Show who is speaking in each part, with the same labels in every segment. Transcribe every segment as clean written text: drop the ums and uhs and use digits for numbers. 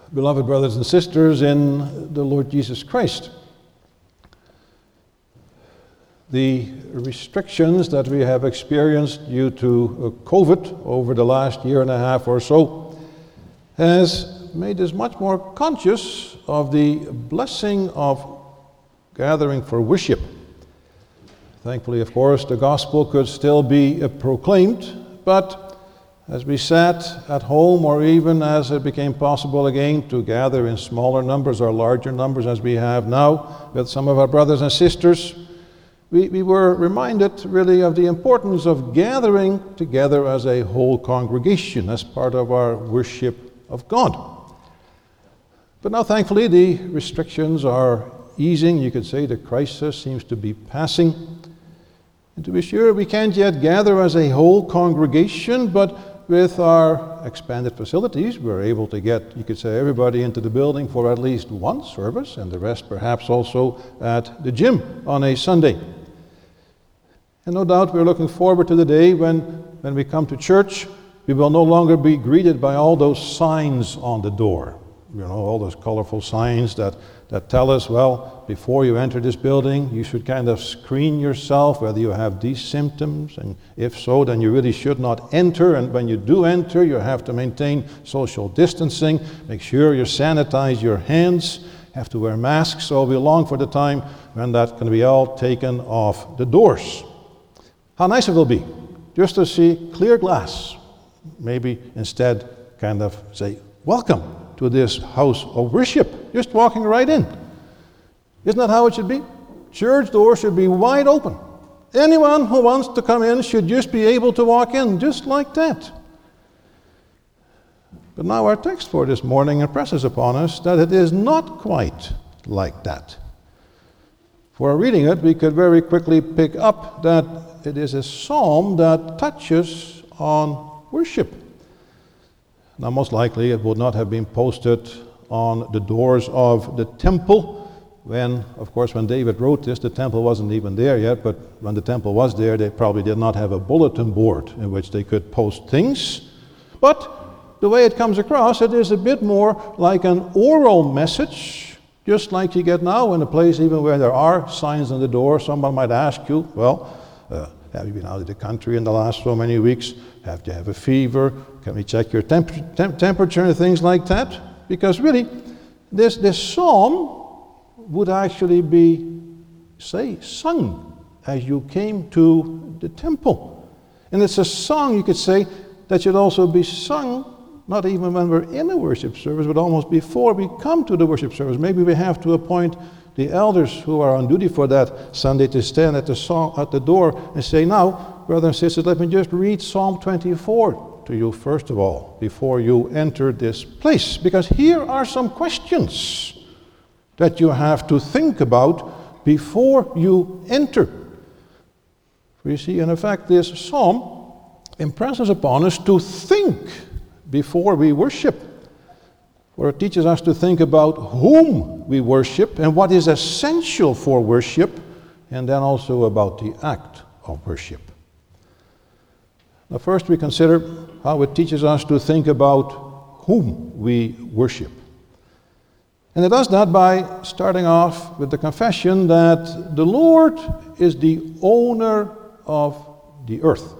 Speaker 1: Beloved brothers and sisters in the Lord Jesus Christ, the restrictions that we have experienced due to COVID over the last year and a half or so has made us much more conscious of the blessing of gathering for worship. Thankfully, of course, the gospel could still be proclaimed, but as we sat at home, or even as it became possible again to gather in smaller numbers or larger numbers as we have now with some of our brothers and sisters, we were reminded really of the importance of gathering together as a whole congregation, as part of our worship of God. But now, thankfully, the restrictions are easing. You could say the crisis seems to be passing. And to be sure, we can't yet gather as a whole congregation, but with our expanded facilities, we're able to get, you could say, everybody into the building for at least one service, and the rest perhaps also at the gym on a Sunday. And no doubt we're looking forward to the day when we come to church, we will no longer be greeted by all those signs on the door. You know, all those colorful signs that tell us, well, before you enter this building, you should kind of screen yourself whether you have these symptoms, and if so, then you really should not enter, and when you do enter, you have to maintain social distancing, make sure you sanitize your hands, have to wear masks. So we long for the time when that can be all taken off the doors. How nice it will be just to see clear glass. Maybe instead kind of say, welcome to this house of worship, just walking right in. Isn't that how it should be? Church doors should be wide open. Anyone who wants to come in should just be able to walk in, just like that. But now our text for this morning impresses upon us that it is not quite like that. For reading it, we could very quickly pick up that it is a psalm that touches on worship. Now, most likely it would not have been posted on the doors of the temple when, of course, when David wrote this, the temple wasn't even there yet, but when the temple was there, they probably did not have a bulletin board in which they could post things. But the way it comes across, it is a bit more like an oral message, just like you get now in a place even where there are signs on the door. Someone might ask you, well, have you been out of the country in the last so many weeks? Have you have a fever? Can we check your temperature and things like that? Because really, this psalm would actually be, say, sung as you came to the temple. And it's a song, you could say, that should also be sung, not even when we're in a worship service, but almost before we come to the worship service. Maybe we have to appoint the elders who are on duty for that Sunday to stand at the door and say, now, brothers and sisters, let me just read Psalm 24 to you first of all, before you enter this place. Because here are some questions that you have to think about before you enter. For you see, in effect, this psalm impresses upon us to think before we worship. For it teaches us to think about whom we worship and what is essential for worship, and then also about the act of worship. Now, first we consider how it teaches us to think about whom we worship. And it does that by starting off with the confession that the Lord is the owner of the earth.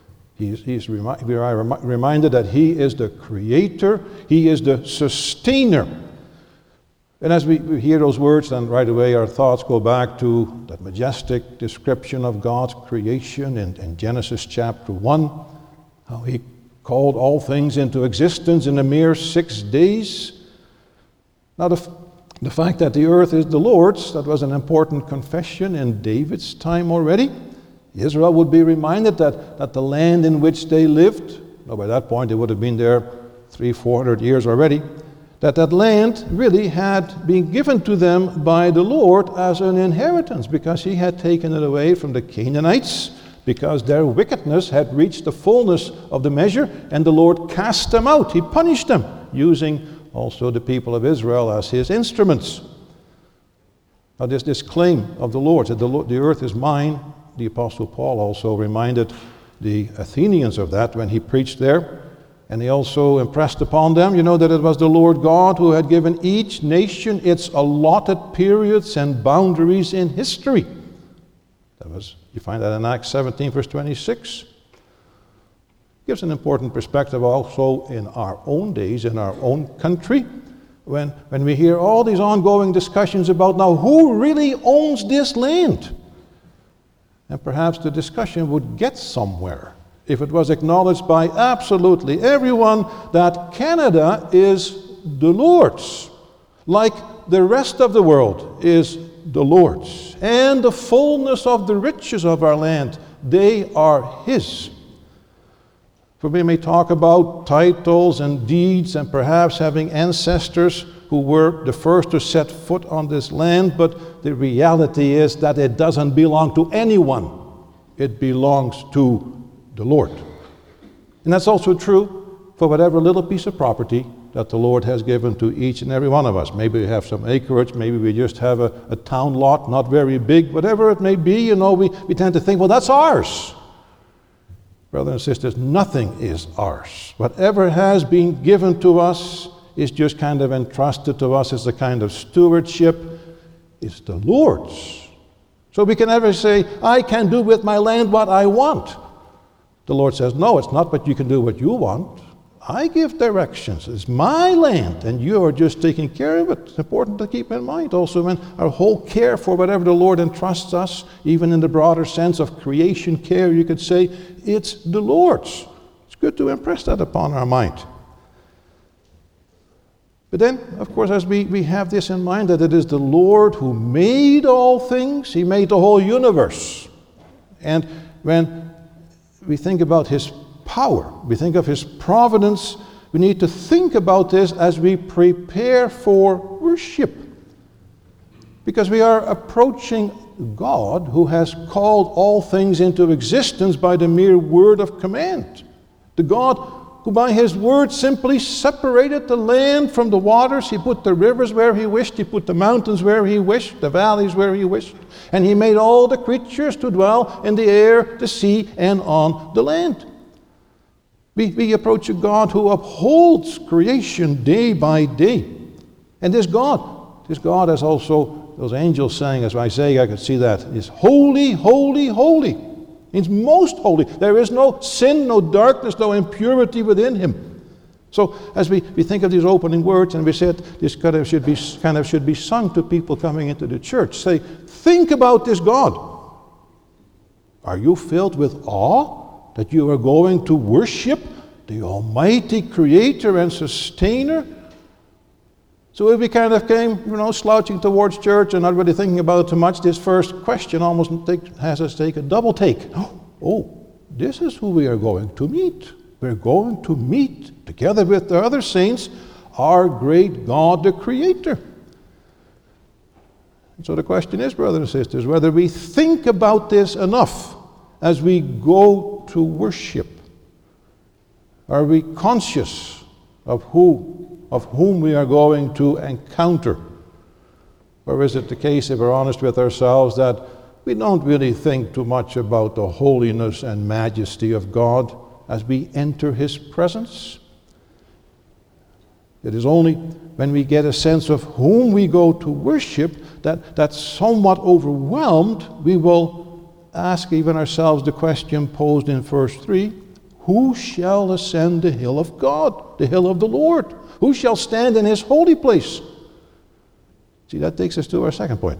Speaker 1: We are reminded that He is the creator, He is the sustainer. And as we hear those words, then right away our thoughts go back to that majestic description of God's creation in Genesis chapter 1, how He called all things into existence in a mere 6 days. Now the fact that the earth is the Lord's, that was an important confession in David's time already. Israel would be reminded that the land in which they lived, now by that point they would have been there 300-400 years already, that land really had been given to them by the Lord as an inheritance, because He had taken it away from the Canaanites, because their wickedness had reached the fullness of the measure, and the Lord cast them out. He punished them, using also the people of Israel as His instruments. Now this claim of the Lord, that the earth is mine, the Apostle Paul also reminded the Athenians of that when he preached there. And he also impressed upon them, that it was the Lord God who had given each nation its allotted periods and boundaries in history. You find that in Acts 17, verse 26. Gives an important perspective also in our own days, in our own country, when we hear all these ongoing discussions about now who really owns this land. And perhaps the discussion would get somewhere if it was acknowledged by absolutely everyone that Canada is the Lord's, like the rest of the world is the Lord's, and the fullness of the riches of our land, they are His. For we may talk about titles and deeds and perhaps having ancestors who were the first to set foot on this land, but the reality is that it doesn't belong to anyone. It belongs to the Lord. And that's also true for whatever little piece of property that the Lord has given to each and every one of us. Maybe we have some acreage, maybe we just have a town lot, not very big, whatever it may be, we tend to think, well, that's ours. Brothers and sisters, nothing is ours. Whatever has been given to us is just kind of entrusted to us as a kind of stewardship. It's the Lord's. So we can never say, I can do with my land what I want. The Lord says, no, it's not, but you can do what you want. I give directions. It's my land, and you are just taking care of it. It's important to keep in mind also when our whole care for whatever the Lord entrusts us, even in the broader sense of creation care, you could say, it's the Lord's. It's good to impress that upon our mind. But then, of course, as we have this in mind, that it is the Lord who made all things, He made the whole universe. And when we think about His power, we think of His providence, we need to think about this as we prepare for worship. Because we are approaching God who has called all things into existence by the mere word of command. The God who by His word simply separated the land from the waters. He put the rivers where He wished. He put the mountains where He wished, the valleys where He wished. And He made all the creatures to dwell in the air, the sea, and on the land. We approach a God who upholds creation day by day. And this God as also those angels sang, as Isaiah, I could see that, is holy, holy, holy. He's most holy. There is no sin, no darkness, no impurity within Him. So as we think of these opening words, and we said this kind of should be sung to people coming into the church, say, think about this God. Are you filled with awe that you are going to worship the Almighty Creator and Sustainer? So if we kind of came, slouching towards church and not really thinking about it too much, this first question almost has us take a double take. Oh, this is who we are going to meet. We're going to meet, together with the other saints, our great God, the Creator. And so the question is, brothers and sisters, whether we think about this enough as we go to worship. Are we conscious of whom we are going to encounter? Or is it the case, if we're honest with ourselves, that we don't really think too much about the holiness and majesty of God as we enter His presence? It is only when we get a sense of whom we go to worship that somewhat overwhelmed, we will ask even ourselves the question posed in verse 3, who shall ascend the hill of God, the hill of the Lord? Who shall stand in His holy place? See, that takes us to our second point.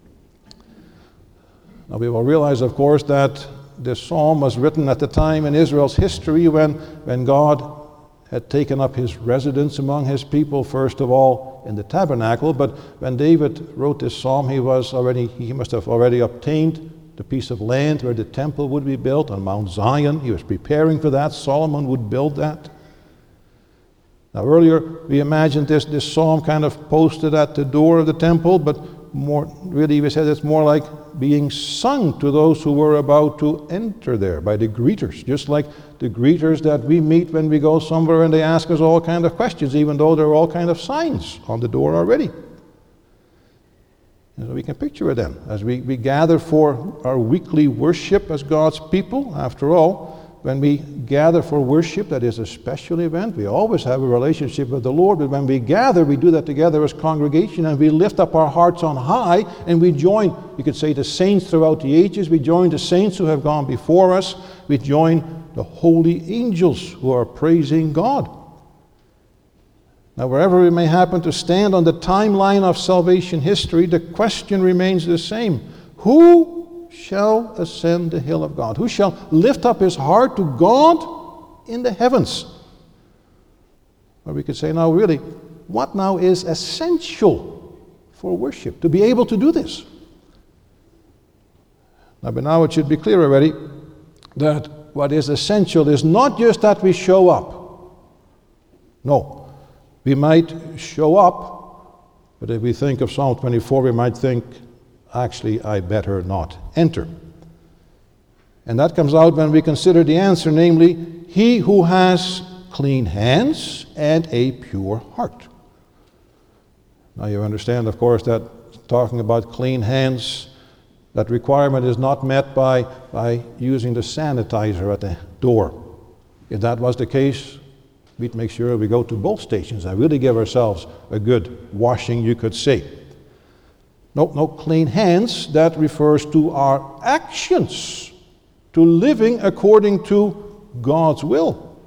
Speaker 1: Now we will realize, of course, that this psalm was written at the time in Israel's history when God had taken up His residence among His people, first of all in the tabernacle. But when David wrote this psalm, he must have already obtained the piece of land where the temple would be built on Mount Zion. He was preparing for that. Solomon would build that. Now earlier we imagined this psalm kind of posted at the door of the temple, but we said it's more like being sung to those who were about to enter there by the greeters, just like the greeters that we meet when we go somewhere and they ask us all kind of questions, even though there are all kind of signs on the door already. And so we can picture it then, as we gather for our weekly worship as God's people. After all, when we gather for worship, that is a special event. We always have a relationship with the Lord, but when we gather, we do that together as congregation, and we lift up our hearts on high, and we join, you could say, the saints throughout the ages. We join the saints who have gone before us. We join the holy angels who are praising God. Now, wherever we may happen to stand on the timeline of salvation history, the question remains the same. Who shall ascend the hill of God? Who shall lift up his heart to God in the heavens? Or we could say, now really, what now is essential for worship, to be able to do this? Now, by now it should be clear already that what is essential is not just that we show up. No, we might show up, but if we think of Psalm 24, we might think, actually, I better not enter. And that comes out when we consider the answer, namely, he who has clean hands and a pure heart. Now you understand, of course, that talking about clean hands, that requirement is not met by using the sanitizer at the door. If that was the case, we'd make sure we go to both stations and really give ourselves a good washing, you could say. No clean hands, that refers to our actions, to living according to God's will.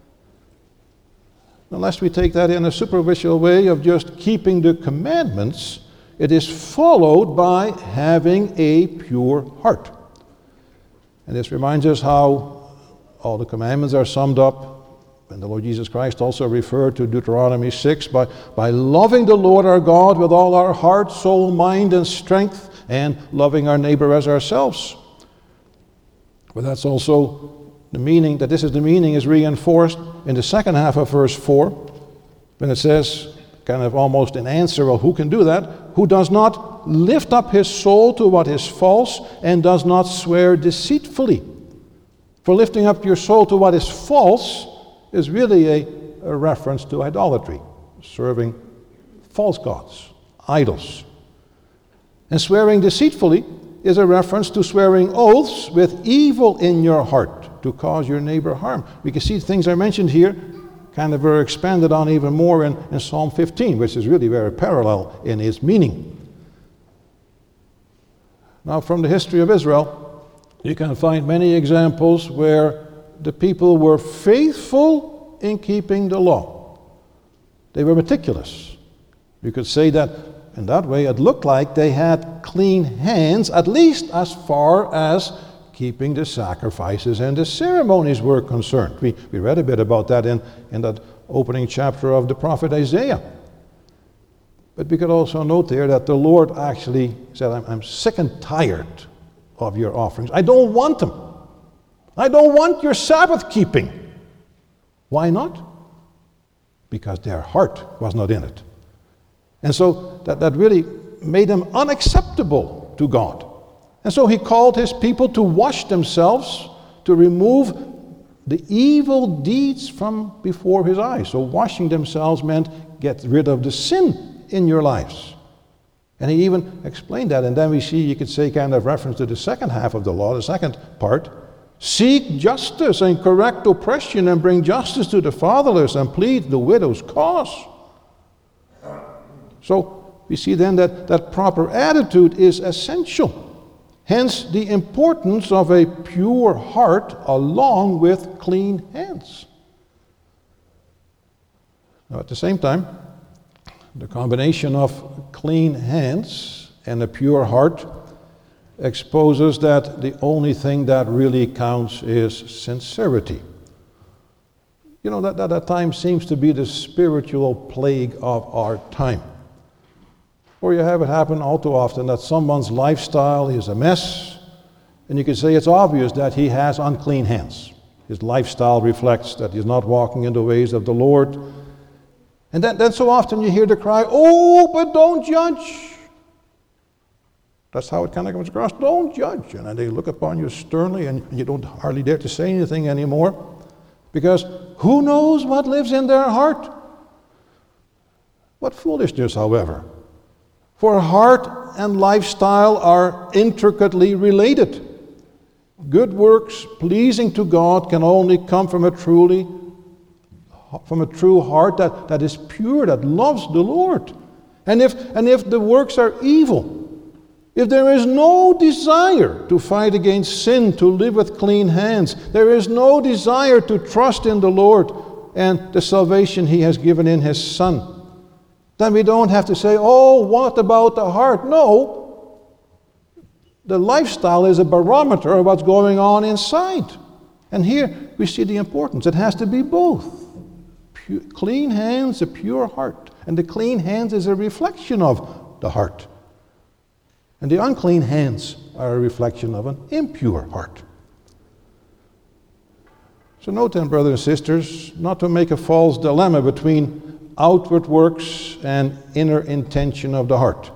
Speaker 1: Unless we take that in a superficial way of just keeping the commandments, it is followed by having a pure heart. And this reminds us how all the commandments are summed up. And the Lord Jesus Christ also referred to Deuteronomy 6 by loving the Lord our God with all our heart, soul, mind, and strength, and loving our neighbor as ourselves. But that's also the meaning, that this is the meaning is reinforced in the second half of verse 4, when it says, kind of almost in answer, well, who can do that? Who does not lift up his soul to what is false and does not swear deceitfully. For lifting up your soul to what is false is really a reference to idolatry, serving false gods, idols. And swearing deceitfully is a reference to swearing oaths with evil in your heart to cause your neighbor harm. We can see things are mentioned here kind of are expanded on even more in Psalm 15, which is really very parallel in its meaning. Now, from the history of Israel, you can find many examples where the people were faithful in keeping the law. They were meticulous. You could say that in that way it looked like they had clean hands, at least as far as keeping the sacrifices and the ceremonies were concerned. We read a bit about that in that opening chapter of the prophet Isaiah. But we could also note there that the Lord actually said, I'm sick and tired of your offerings. I don't want them. I don't want your Sabbath keeping. Why not? Because their heart was not in it. And so that really made them unacceptable to God. And so he called his people to wash themselves, to remove the evil deeds from before his eyes. So washing themselves meant get rid of the sin in your lives. And he even explained that. And then we see, you could say, kind of reference to the second half of the law, the second part. Seek justice and correct oppression and bring justice to the fatherless and plead the widow's cause. So we see then that proper attitude is essential. Hence the importance of a pure heart along with clean hands. Now at the same time, the combination of clean hands and a pure heart exposes that the only thing that really counts is sincerity. You know, that at times seems to be the spiritual plague of our time. Or you have it happen all too often that someone's lifestyle is a mess, and you can say it's obvious that he has unclean hands. His lifestyle reflects that he's not walking in the ways of the Lord. And then so often you hear the cry, oh, but don't judge. That's how it kind of comes across. Don't judge. And then they look upon you sternly and you don't hardly dare to say anything anymore. Because who knows what lives in their heart? What foolishness, however. For heart and lifestyle are intricately related. Good works pleasing to God can only come from a true heart that is pure, that loves the Lord. And if the works are evil, if there is no desire to fight against sin, to live with clean hands, there is no desire to trust in the Lord and the salvation He has given in His Son, then we don't have to say, oh, what about the heart? No. The lifestyle is a barometer of what's going on inside. And here we see the importance. It has to be both. Clean hands, a pure heart. And the clean hands is a reflection of the heart. And the unclean hands are a reflection of an impure heart. So note then, brothers and sisters, not to make a false dilemma between outward works and inner intention of the heart.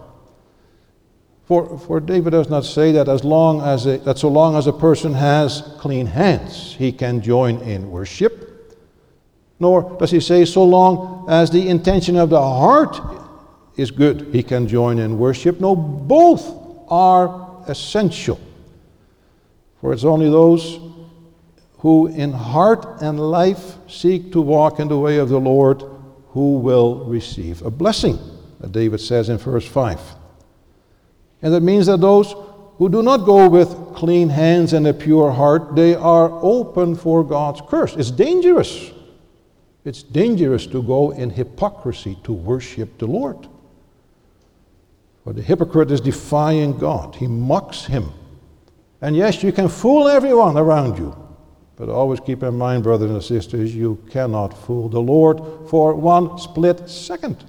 Speaker 1: For David does not say that so long as a person has clean hands, he can join in worship. Nor does he say so long as the intention of the heart is good, he can join in worship. No, both are essential. For it's only those who in heart and life seek to walk in the way of the Lord who will receive a blessing, that David says in verse 5. And that means that those who do not go with clean hands and a pure heart, they are open for God's curse. It's dangerous. It's dangerous to go in hypocrisy to worship the Lord. For the hypocrite is defying God. He mocks Him. And yes, you can fool everyone around you. But always keep in mind, brothers and sisters, you cannot fool the Lord for one split second.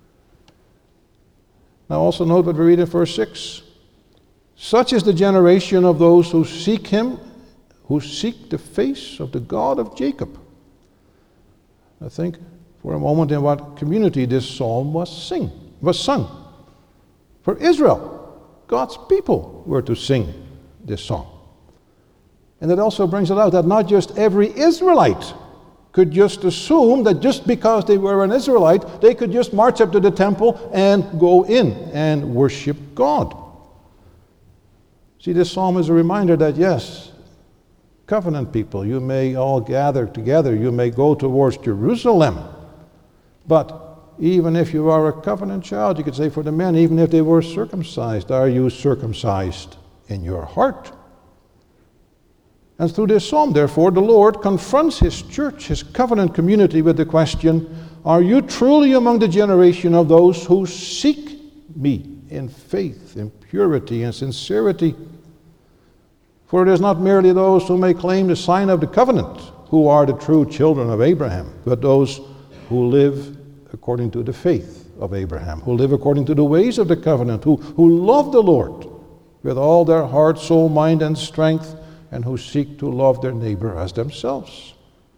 Speaker 1: Now also note what we read in verse 6. Such is the generation of those who seek Him, who seek the face of the God of Jacob. I think for a moment in what community this psalm was sung. For Israel, God's people were to sing this song. And it also brings it out that not just every Israelite could just assume that just because they were an Israelite, they could just march up to the temple and go in and worship God. See, this psalm is a reminder that yes, covenant people, you may all gather together, you may go towards Jerusalem, but even if you are a covenant child, you could say for the men, even if they were circumcised, are you circumcised in your heart? And through this psalm, therefore, the Lord confronts His church, His covenant community, with the question, are you truly among the generation of those who seek me in faith, in purity, and sincerity? For it is not merely those who may claim the sign of the covenant who are the true children of Abraham, but those who live according to the faith of Abraham, who live according to the ways of the covenant, who love the Lord with all their heart, soul, mind, and strength, and who seek to love their neighbor as themselves.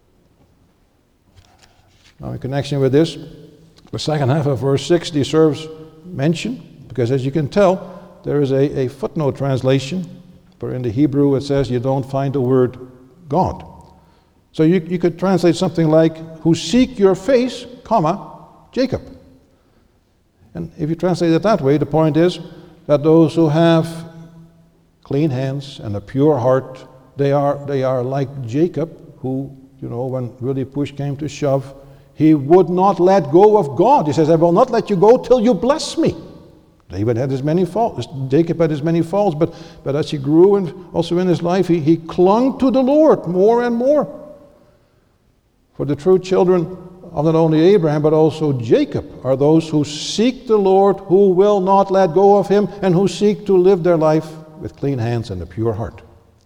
Speaker 1: Now, in connection with this, the second half of verse 6 deserves mention, because as you can tell, there is a footnote translation, for in the Hebrew it says you don't find the word God. So you could translate something like, who seek your face, comma, Jacob. And if you translate it that way, the point is that those who have clean hands and a pure heart, they are like Jacob, who, when really push came to shove, he would not let go of God. He says, I will not let you go till you bless me. David had his many faults, Jacob had his many faults, but as he grew and also in his life, he clung to the Lord more and more. For the true children of not only Abraham, but also Jacob are those who seek the Lord, who will not let go of Him, and who seek to live their life with clean hands and a pure heart.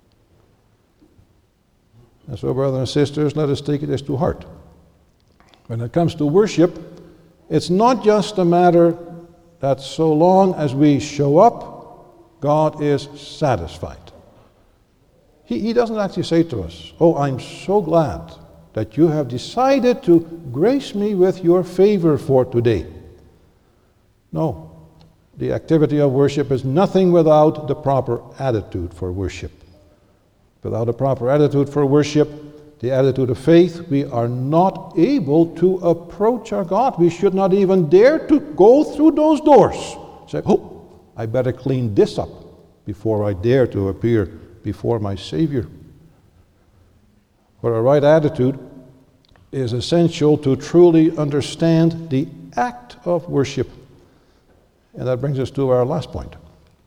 Speaker 1: And so, brothers and sisters, let us take this to heart. When it comes to worship, it's not just a matter that so long as we show up, God is satisfied. He doesn't actually say to us, oh, I'm so glad that you have decided to grace me with your favor for today. No. The activity of worship is nothing without the proper attitude for worship. Without a proper attitude for worship, the attitude of faith, we are not able to approach our God. We should not even dare to go through those doors. Say, oh, I better clean this up before I dare to appear before my Savior. For a right attitude is essential to truly understand the act of worship. And that brings us to our last point.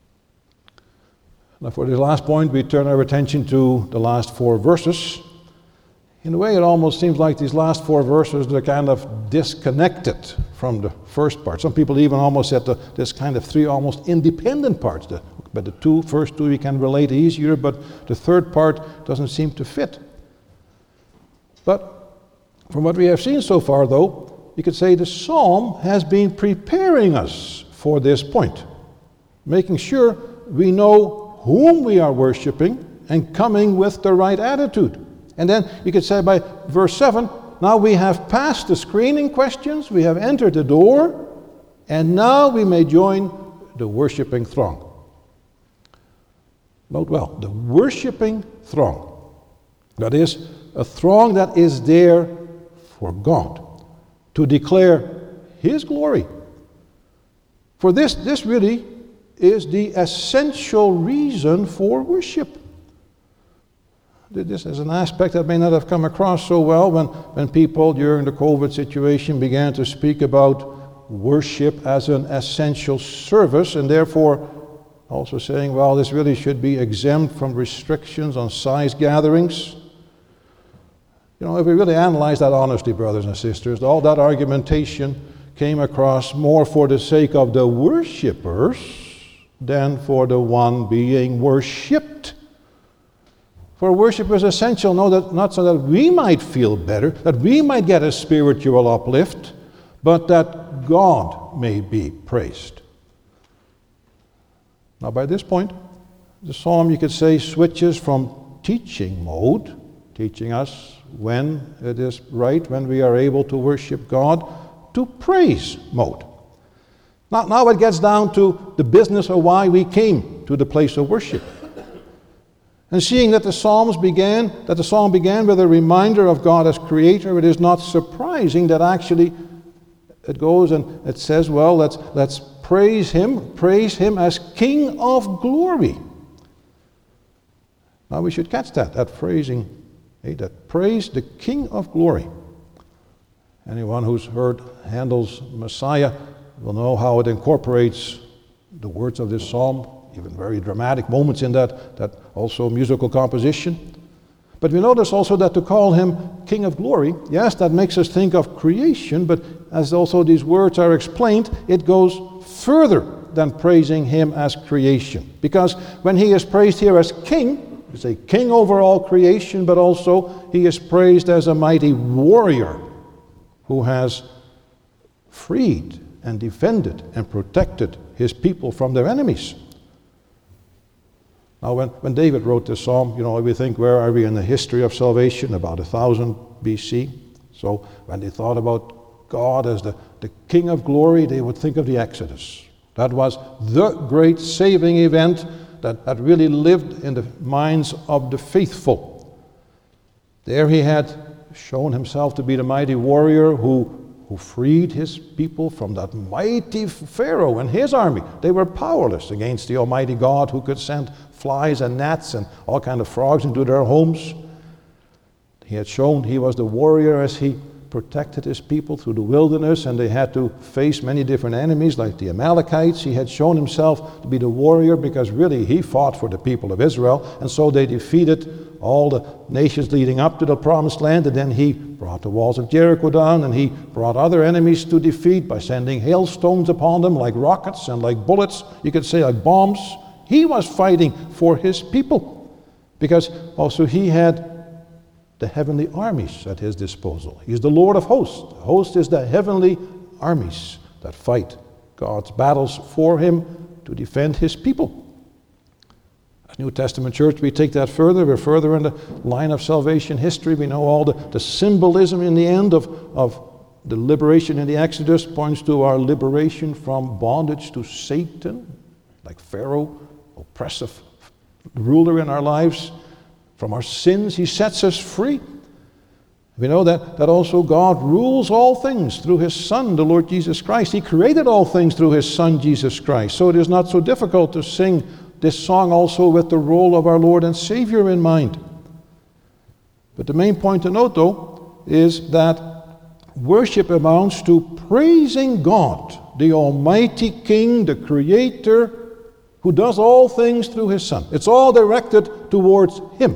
Speaker 1: Now, for this last point, we turn our attention to the last 4 verses. In a way, it almost seems like these last 4 verses are kind of disconnected from the first part. Some people even almost said this kind of 3 almost independent parts. But the first two we can relate easier, but the third part doesn't seem to fit. But from what we have seen so far, though, you could say the psalm has been preparing us for this point, making sure we know whom we are worshiping and coming with the right attitude. And then you could say by verse 7, now we have passed the screening questions, we have entered the door, and now we may join the worshiping throng. Note well, the worshiping throng. That is, a throng that is there for God, to declare His glory. For this really is the essential reason for worship. This is an aspect that may not have come across so well when people during the COVID situation began to speak about worship as an essential service, and therefore also saying, well, this really should be exempt from restrictions on size gatherings. You know, if we really analyze that honestly, brothers and sisters, all that argumentation came across more for the sake of the worshipers than for the one being worshipped. For worship is essential, not so that we might feel better, that we might get a spiritual uplift, but that God may be praised. Now, by this point, the psalm, you could say, switches from teaching mode, teaching us when it is right, when we are able to worship God, to praise mode. Now it gets down to the business of why we came to the place of worship. And seeing that the psalm began with a reminder of God as creator, it is not surprising that actually it goes and it says, well, let's praise him as King of glory. Now we should catch that phrasing, that praise the King of glory. Anyone who's heard Handel's Messiah will know how it incorporates the words of this psalm, even very dramatic moments in that also musical composition. But we notice also that to call him King of glory, yes, that makes us think of creation, but as also these words are explained, it goes further than praising him as creation. Because when he is praised here as king, it's a king over all creation, but also he is praised as a mighty warrior who has freed and defended and protected his people from their enemies. Now, when David wrote this psalm, we think, where are we in the history of salvation? About 1000 BC. So when they thought about God as the King of glory, they would think of the Exodus. That was the great saving event that really lived in the minds of the faithful. There he had shown himself to be the mighty warrior who freed his people from that mighty Pharaoh and his army. They were powerless against the Almighty God who could send flies and gnats and all kinds of frogs into their homes. He had shown he was the warrior as he protected his people through the wilderness, and they had to face many different enemies like the Amalekites. He had shown himself to be the warrior because really he fought for the people of Israel, and so they defeated all the nations leading up to the promised land, and then he brought the walls of Jericho down, and he brought other enemies to defeat by sending hailstones upon them like rockets and like bullets, you could say like bombs. He was fighting for his people because also he had the heavenly armies at his disposal. He is the Lord of hosts. The host is the heavenly armies that fight God's battles for him to defend his people. As New Testament church, we take that further. We're further in the line of salvation history. We know all the symbolism in the end of the liberation in the Exodus points to our liberation from bondage to Satan, like Pharaoh, oppressive ruler in our lives. From our sins, he sets us free. We know that also God rules all things through his Son, the Lord Jesus Christ. He created all things through his Son, Jesus Christ. So it is not so difficult to sing this song also with the role of our Lord and Savior in mind. But the main point to note, though, is that worship amounts to praising God, the Almighty King, the Creator, who does all things through His Son. It's all directed towards Him.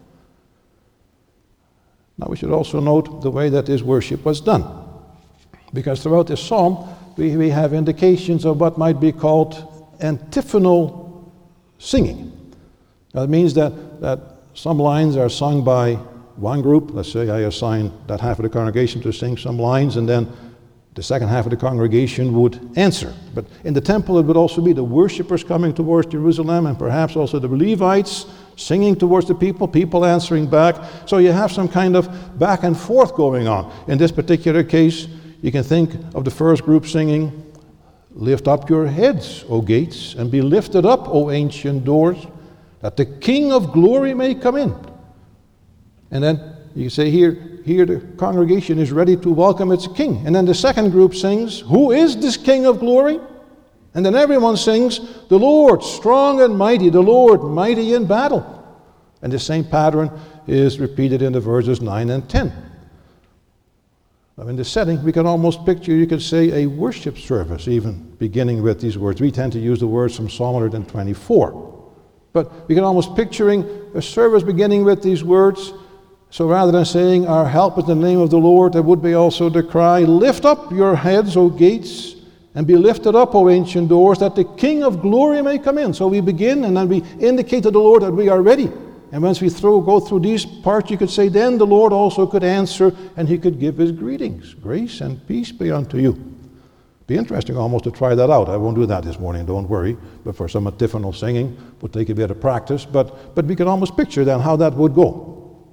Speaker 1: Now we should also note the way that this worship was done, because throughout this psalm we have indications of what might be called antiphonal singing. That means that some lines are sung by one group. Let's say I assign that half of the congregation to sing some lines, and then the second half of the congregation would answer. But in the temple it would also be the worshipers coming towards Jerusalem, and perhaps also the Levites singing towards the people answering back. So you have some kind of back and forth going on. In this particular case, you can think of the first group singing, "Lift up your heads, O gates, and be lifted up, O ancient doors, that the King of glory may come in." And then you say here the congregation is ready to welcome its king. And then the second group sings, "Who is this King of glory?" And then everyone sings, "The Lord, strong and mighty, the Lord, mighty in battle." And the same pattern is repeated in the verses 9 and 10. Now in this setting, we can almost picture, you could say, a worship service, even beginning with these words. We tend to use the words from Psalm 124. But we can almost picturing a service beginning with these words. So rather than saying, "Our help is in the name of the Lord," there would be also the cry, "Lift up your heads, O gates, and be lifted up, O ancient doors, that the King of glory may come in." So we begin, and then we indicate to the Lord that we are ready. And once we go through these parts, you could say, then the Lord also could answer, and He could give His greetings. "Grace and peace be unto you." Be interesting almost to try that out. I won't do that this morning, don't worry. But for some antiphonal singing, we'll take a bit of practice. But we can almost picture then how that would go.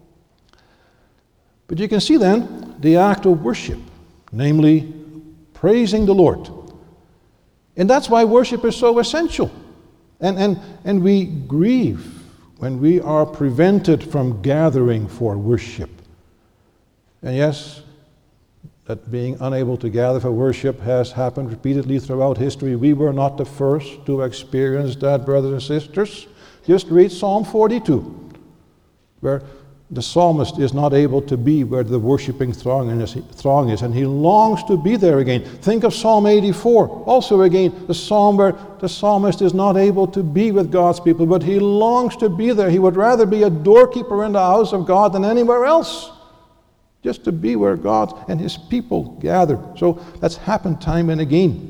Speaker 1: But you can see then the act of worship, namely praising the Lord. And that's why worship is so essential. And we grieve when we are prevented from gathering for worship. And yes, that being unable to gather for worship has happened repeatedly throughout history. We were not the first to experience that, brothers and sisters. Just read Psalm 42, where the psalmist is not able to be where the worshiping throng is, and he longs to be there again. Think of Psalm 84, also again, the psalm where the psalmist is not able to be with God's people, but he longs to be there. He would rather be a doorkeeper in the house of God than anywhere else, just to be where God and His people gather. So that's happened time and again.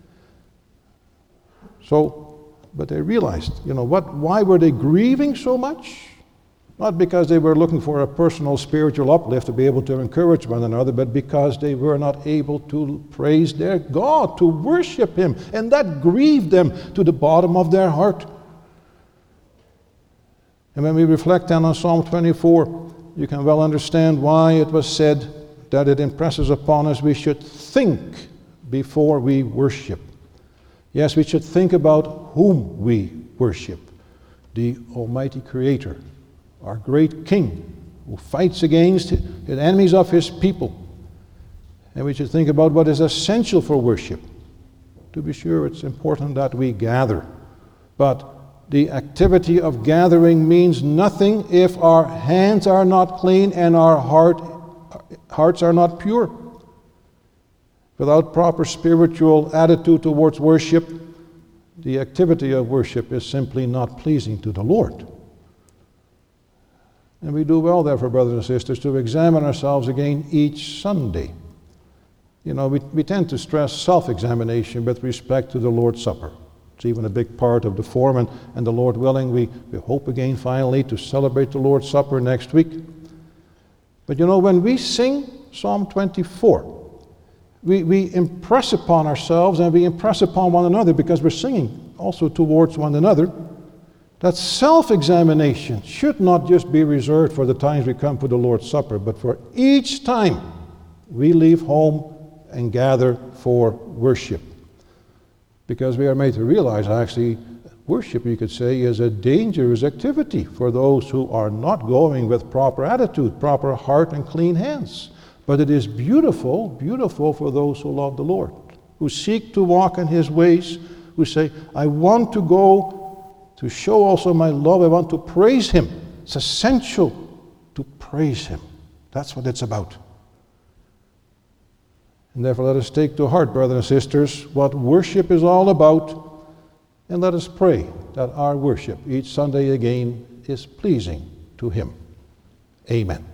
Speaker 1: But they realized, why were they grieving so much? Not because they were looking for a personal spiritual uplift to be able to encourage one another, but because they were not able to praise their God, to worship Him. And that grieved them to the bottom of their heart. And when we reflect on Psalm 24, you can well understand why it was said that it impresses upon us we should think before we worship. Yes, we should think about whom we worship. The Almighty Creator, our great King, who fights against the enemies of His people. And we should think about what is essential for worship. To be sure, it's important that we gather. But the activity of gathering means nothing if our hands are not clean and our hearts are not pure. Without proper spiritual attitude towards worship, the activity of worship is simply not pleasing to the Lord. And we do well, therefore, brothers and sisters, to examine ourselves again each Sunday. We tend to stress self-examination with respect to the Lord's Supper. It's even a big part of the form, and the Lord willing, we hope again finally to celebrate the Lord's Supper next week. But when we sing Psalm 24, we impress upon ourselves and we impress upon one another, because we're singing also towards one another, that self-examination should not just be reserved for the times we come for the Lord's Supper, but for each time we leave home and gather for worship. Because we are made to realize, actually, worship, you could say, is a dangerous activity for those who are not going with proper attitude, proper heart, and clean hands. But it is beautiful, beautiful for those who love the Lord, who seek to walk in His ways, who say, "I want to go to show also my love, I want to praise Him. It's essential to praise Him. That's what it's about. And therefore let us take to heart, brothers and sisters, what worship is all about, and let us pray that our worship each Sunday again is pleasing to Him. Amen.